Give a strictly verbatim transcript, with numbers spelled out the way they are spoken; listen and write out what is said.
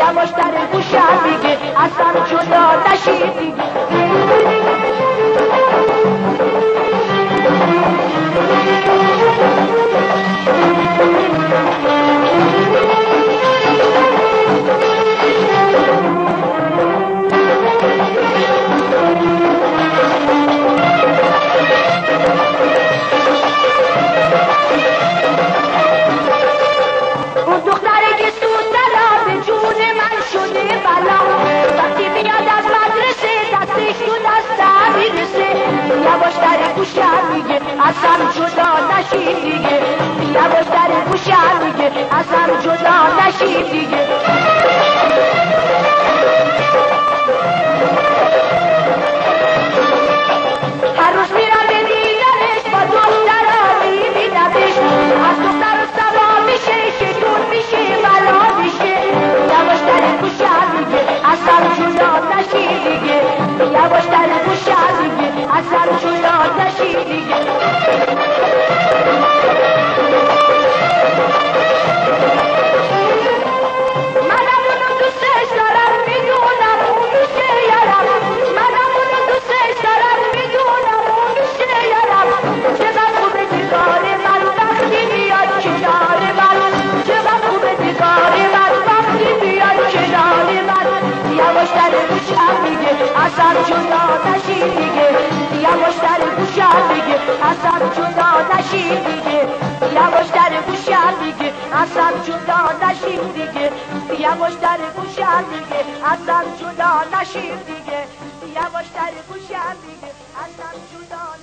یواش در گوشم میگه اصلا جدا نشی دیگه. یواش در گوشم میگه اصلا جدا نشی دیگه. یواش در گوشم میگه اصلا جدا نشی دیگه. هر روز میرم به دیدنش با دخترها میبینمش، از دختر سوا میشه شیطون میشه بلا میشه. یواش در گوشم میگه اصلا جدا نشی دیگه. یواش در گوشم میگه اصلا جدا نشی دیگه. منم اونو دوستش دارم میدونم اون میشه یارم. منم اونو دوستش دارم میدونم اون میشه یارم. چقدر خوبه دیدار من وقتی میاد کنار من. چقدر خوبه دیدار من وقتی میاد کنار من. یواش در گوشم میگه اصلا جدا نشی دیگه. یواش در گوشم میگه اصلا جدا نشی دیگه. یواش در گوشم میگه اصلا جدا نشی دیگه. یواش در گوشم میگه اصلا جدا نشی دیگه. یواش در گوشم میگه اصلا جدا